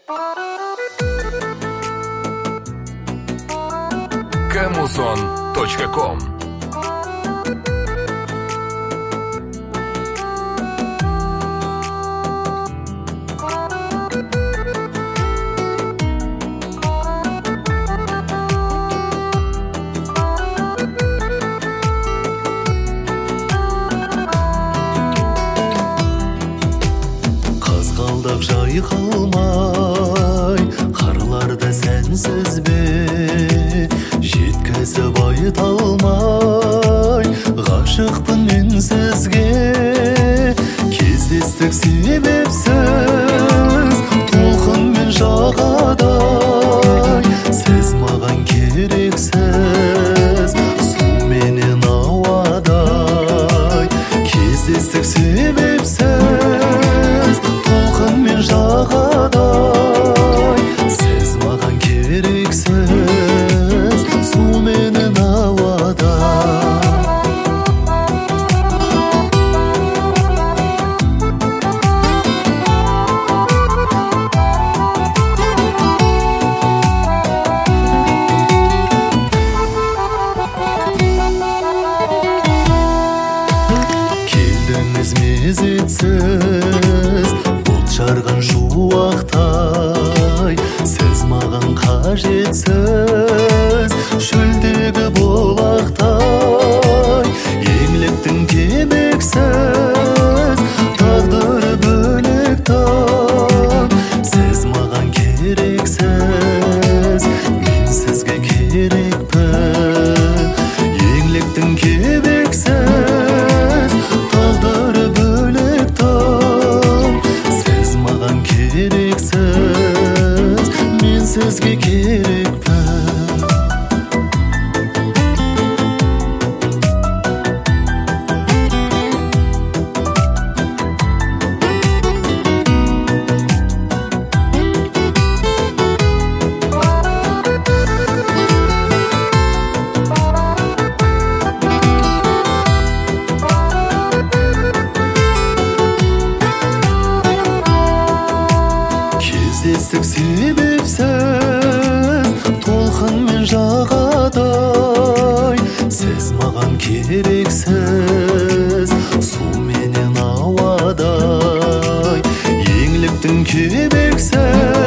Camuson.com. Қызғалдақ жайқалмай қарларда сәнсіз бе, жеткізіп айта алмай ғашықпын мен сізге. Кездестік себепсіз толқынмен жағадай, сіз маған керексіз су менен ауадай. Кездестік себепсіз толқынмен жағадай, сіз маған керексіз су менен ауадай. Келдіңіз мезетсіз бұлт жарған шуақтай, сіз маған қажетсіз шөлдегі бұлақтай. Еңліктің кемексіз тағдыры бөлек таң, сіз маған керексіз мен сізге керекпін. Еңліктің кемексіз тағдыры бөлек таң, сіз маған керексіз мен сізге керекпін. Кездестік себепсіз толқынмен жағадай, сіз маған керексіз су менен ауадай. Еңліктің кебексіз